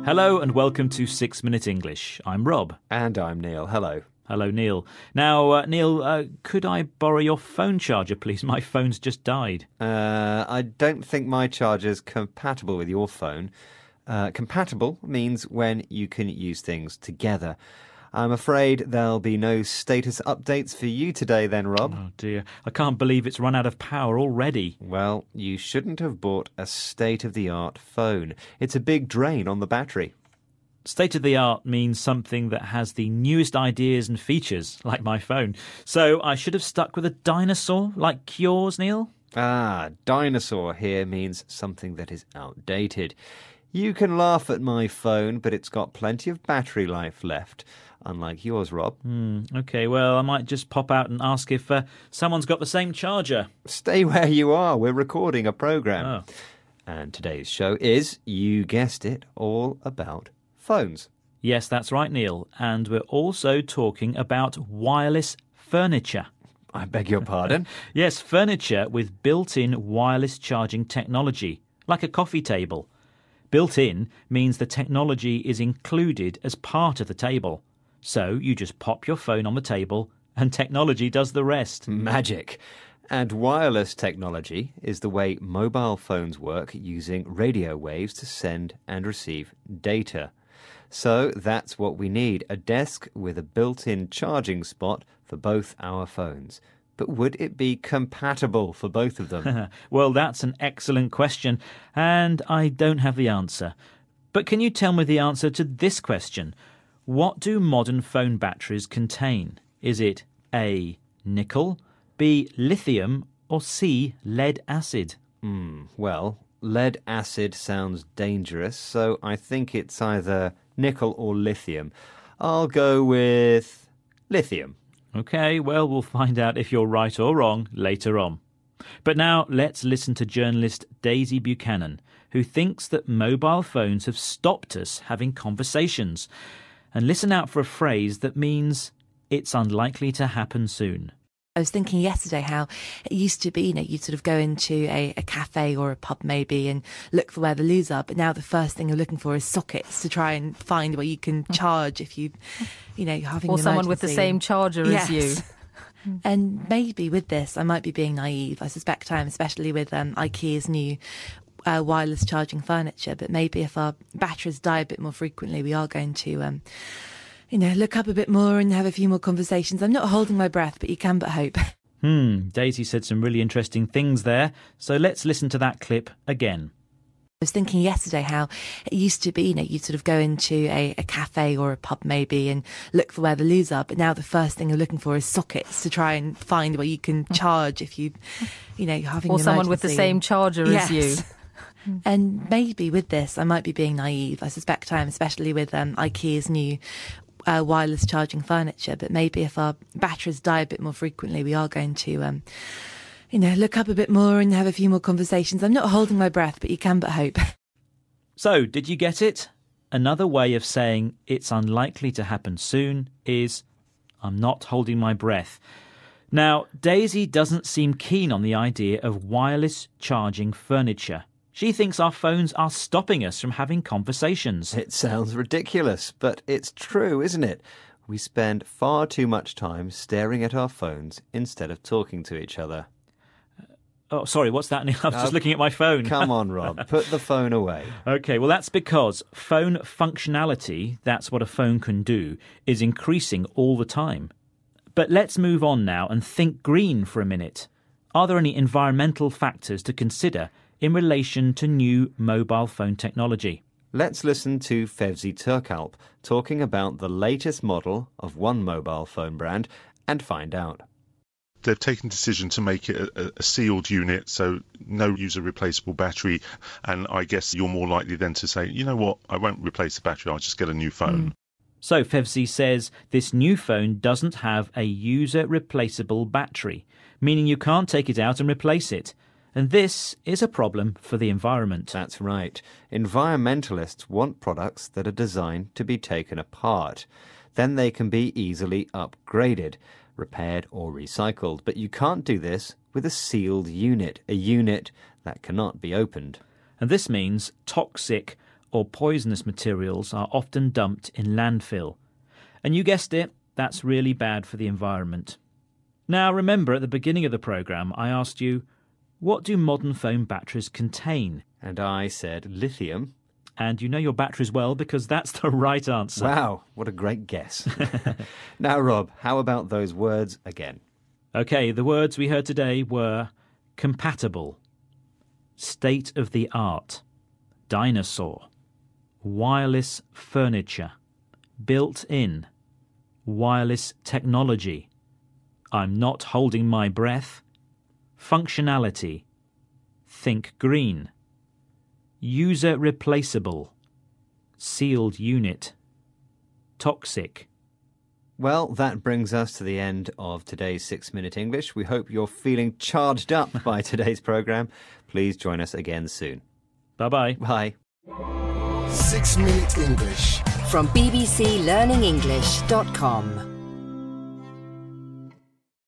Hello and welcome to 6 Minute English. I'm Rob. And I'm Neil. Hello. Hello, Neil. Now, Neil, could I borrow your phone charger, please? My phone's just died. I don't think my charger's compatible with your phone. Compatible means when you can use things together. I'm afraid there'll be no status updates for you today then, Rob. Oh, dear. I can't believe it's run out of power already. Well, you shouldn't have bought a state-of-the-art phone. It's a big drain on the battery. State-of-the-art means something that has the newest ideas and features, like my phone. So I should have stuck with a dinosaur, like yours, Neil? Dinosaur here means something that is outdated. You can laugh at my phone, but it's got plenty of battery life left, unlike yours, Rob. OK, well, I might just pop out and ask if someone's got the same charger. Stay where you are. We're recording a programme. Oh. And today's show is, you guessed it, all about phones. Yes, that's right, Neil. And we're also talking about wireless furniture. I beg your pardon? Yes, furniture with built-in wireless charging technology, like a coffee table. Built-in means the technology is included as part of the table. So you just pop your phone on the table and technology does the rest. Magic. And wireless technology is the way mobile phones work using radio waves to send and receive data. So that's what we need, a desk with a built-in charging spot for both our phones. But would it be compatible for both of them? Well, that's an excellent question, and I don't have the answer. But can you tell me the answer to this question? What do modern phone batteries contain? Is it A, nickel, B, lithium, or C, lead acid? Well, lead acid sounds dangerous, so I think it's either nickel or lithium. I'll go with lithium. OK, well, we'll find out if you're right or wrong later on. But now let's listen to journalist Daisy Buchanan, who thinks that mobile phones have stopped us having conversations. And listen out for a phrase that means it's unlikely to happen soon. I was thinking yesterday how it used to be, you'd sort of go into a cafe or a pub maybe and look for where the loos are, but now the first thing you're looking for is sockets to try and find where you can charge if you're having or an someone with the emergency. same charger as you. And maybe with this, I might be being naive. I suspect I am, especially with IKEA's new wireless charging furniture. But maybe if our batteries die a bit more frequently, we are going to look up a bit more and have a few more conversations. I'm not holding my breath, but you can but hope. Daisy said some really interesting things there. So let's listen to that clip again. I was thinking yesterday how it used to be, you'd sort of go into a cafe or a pub maybe and look for where the loos are, but now the first thing you're looking for is sockets to try and find where you can charge if you're having or an someone with the emergency. same charger as you. And maybe with this, I might be being naive. I suspect I am, especially with IKEA's new wireless charging furniture. But maybe if our batteries die a bit more frequently, we are going to look up a bit more and have a few more conversations. I'm not holding my breath, but you can but hope. So, did you get it? Another way of saying it's unlikely to happen soon is I'm not holding my breath. Now, Daisy doesn't seem keen on the idea of wireless charging furniture. She thinks our phones are stopping us from having conversations. It sounds ridiculous, but it's true, isn't it? We spend far too much time staring at our phones instead of talking to each other. Oh, sorry, what's that, Neil? I was just looking at my phone. Come on, Rob, put the phone away. OK, well, that's because phone functionality, that's what a phone can do, is increasing all the time. But let's move on now and think green for a minute. Are there any environmental factors to consider in relation to new mobile phone technology? Let's listen to Fevzi Turkalp talking about the latest model of one mobile phone brand and find out. They've taken the decision to make it a sealed unit, so no user replaceable battery. And I guess you're more likely then to say, you know what, I won't replace the battery, I'll just get a new phone. So Fevzi says this new phone doesn't have a user replaceable battery, meaning you can't take it out and replace it. And this is a problem for the environment. That's right. Environmentalists want products that are designed to be taken apart. Then they can be easily upgraded, repaired or recycled. But you can't do this with a sealed unit, a unit that cannot be opened. And this means toxic or poisonous materials are often dumped in landfill. And you guessed it, that's really bad for the environment. Now remember, at the beginning of the programme, I asked you, what do modern phone batteries contain? And I said lithium. And you know your batteries well because that's the right answer. Wow, what a great guess. Now, Rob, how about those words again? OK, the words we heard today were compatible, state-of-the-art, dinosaur, wireless furniture, built-in, wireless technology, I'm not holding my breath, functionality, think green, user replaceable, sealed unit, toxic. Well, that brings us to the end of today's 6 Minute English. We hope you're feeling charged up by today's programme. Please join us again soon. Bye-bye. Bye. 6 Minute English from bbclearningenglish.com.